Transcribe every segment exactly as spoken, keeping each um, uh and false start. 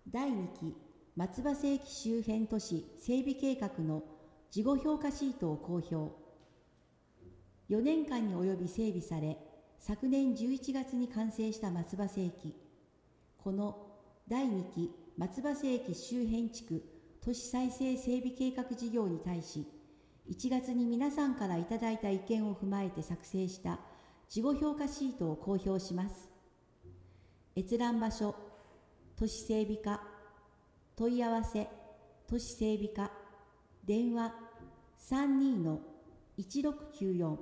だいにき松葉世紀周辺都市整備計画の事後評価シートを公表。よねんかんに及び整備され、昨年じゅういちがつに完成した松葉世紀。このだいにき松葉世紀周辺地区都市再生整備計画事業に対し、いちがつに皆さんからいただいた意見を踏まえて作成した事後評価シートを公表します。閲覧場所、都市整備課、問い合わせ、都市整備課、電話 さんにーのいちろくきゅうよん。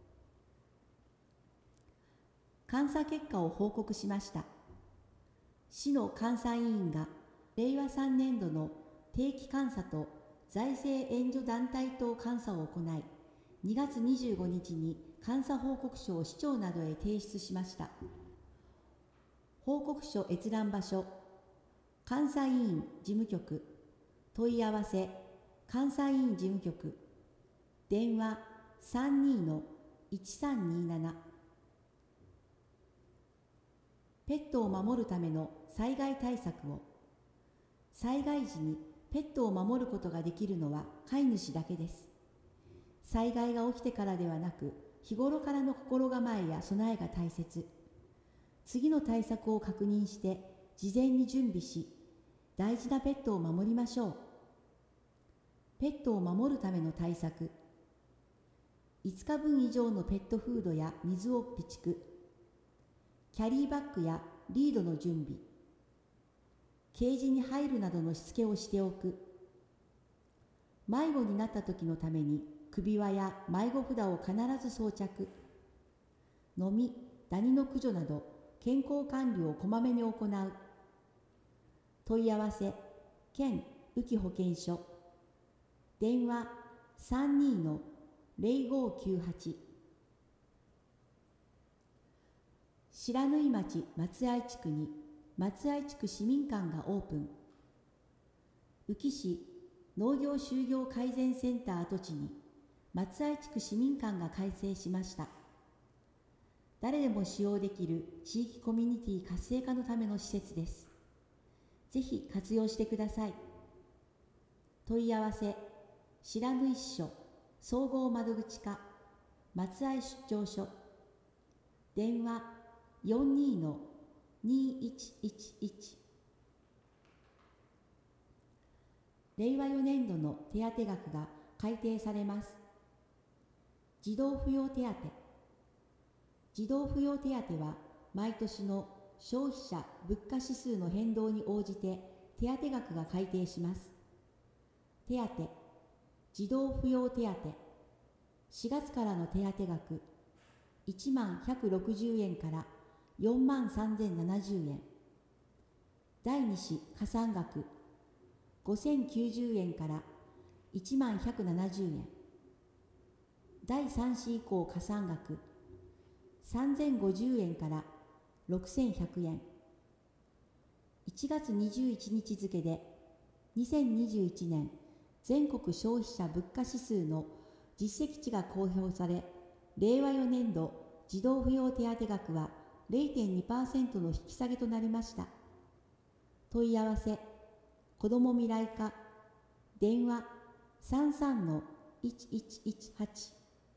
監査結果を報告しました。市の監査委員がれいわさんねんどの定期監査と財政援助団体等監査を行い、にがつにじゅうごにちに監査報告書を市長などへ提出しました。報告書閲覧場所、監査委員事務局、問い合わせ、監査委員事務局、電話 さんにーのいちさんにーなな。ペットを守るための災害対策を。災害時にペットを守ることができるのは飼い主だけです。災害が起きてからではなく、日頃からの心構えや備えが大切。次の対策を確認して事前に準備し、大事なペットを守りましょう。ペットを守るための対策。いつかぶん以上のペットフードや水を備蓄。キャリーバッグやリードの準備。ケージに入るなどのしつけをしておく。迷子になった時のために首輪や迷子札を必ず装着。ノミ、ダニの駆除など健康管理をこまめに行う。問い合わせ、県雨季保健所。電話 さんにーのぜろごきゅうはち。白縫町松合地区に松合地区市民館がオープン。宇城市農業就業改善センター跡地に松合地区市民館が開設しました。誰でも使用できる地域コミュニティ活性化のための施設です。ぜひ活用してください。問い合わせ、白縫支所総合窓口課松合出張所。電話よんにーのにーいちいちいち。れいわよねんどの手当額が改定されます。児童扶養手当。児童扶養手当は毎年の消費者物価指数の変動に応じて手当額が改定します。手当、児童扶養手当。しがつからの手当額いちまんひゃくろくじゅうえんからよんまんさんぜんななじゅうえん。だいに子加算額ごせんきゅうじゅうえんからいちまんひゃくななじゅうえん。だいさん子以降加算額さんぜんごじゅうえんからろくせんひゃくえん。いちがつにじゅういちにち付でにせんにじゅういちねん全国消費者物価指数の実績値が公表され、れいわよねんど児童扶養手当額は れいてんにパーセント の引き下げとなりました。問い合わせ、子ども未来課、電話 さんさんのいちいちいちはち。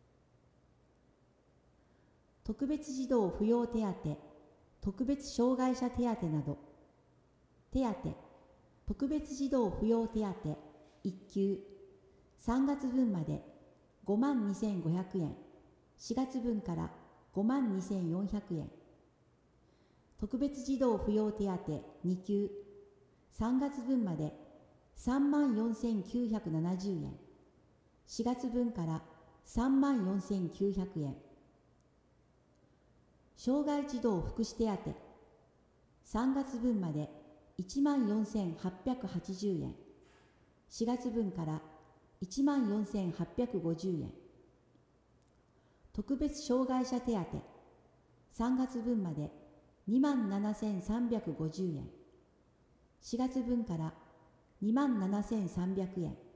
特別児童扶養手当、特別障害者手当など。手当、特別児童扶養手当いっきゅう、さんがつぶんまでごまんにせんごひゃくえん、しがつぶんからごまんにせんよんひゃくえん。特別児童扶養手当にきゅう、さんがつぶんまでさんまんよんせんきゅうひゃくななじゅうえん、しがつぶんからさんまんよんせんきゅうひゃくえん。障害児童福祉手当さんがつぶんまでいちまんよんせんはっぴゃくはちじゅうえん、しがつぶんからいちまんよんせんはっぴゃくごじゅうえん。特別障害者手当さんがつぶんまでにまんななせんさんびゃくごじゅうえん、しがつぶんからにまんななせんさんびゃくえん。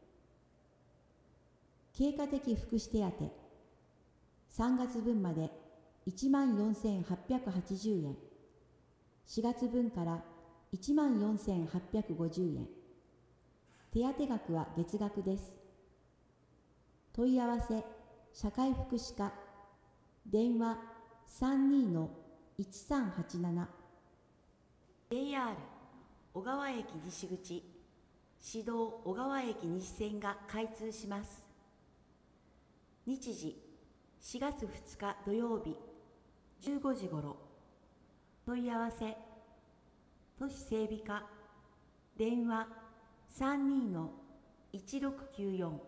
経過的福祉手当さんがつぶんまでいちまんよんせんはっぴゃくはちじゅうえん、しがつぶんからいちまんよんせんはっぴゃくごじゅうえん。手当額は月額です。問い合わせ、社会福祉課、電話 さんにーのいちさんはちなな。ジェイアール 小川駅西口、市道小川駅西線が開通します。日時、しがつふつか土曜日、じゅうごじ頃。問い合わせ、都市整備課、電話 さんにーのいちろくきゅうよん。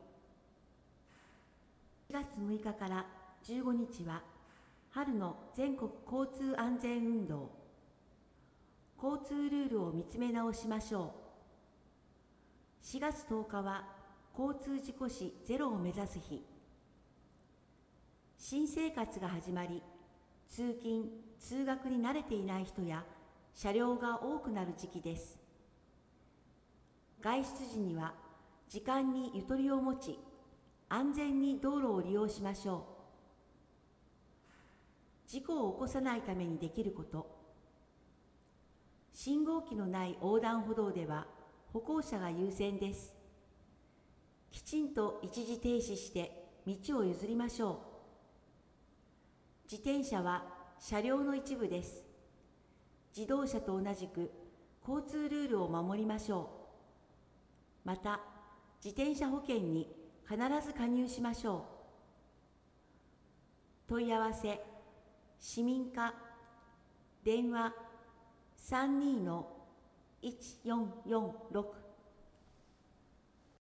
しがつむいかからじゅうごにちは、春の全国交通安全運動。交通ルールを見つめ直しましょう。しがつとおかは、交通事故死ゼロを目指す日。新生活が始まり、通勤・通学に慣れていない人や車両が多くなる時期です。外出時には時間にゆとりを持ち、安全に道路を利用しましょう。事故を起こさないためにできること。信号機のない横断歩道では歩行者が優先です。きちんと一時停止して道を譲りましょう。自転車は車両の一部です。自動車と同じく交通ルールを守りましょう。また、自転車保険に必ず加入しましょう。問い合わせ、市民課、電話 さんにーのいちよんよんろく。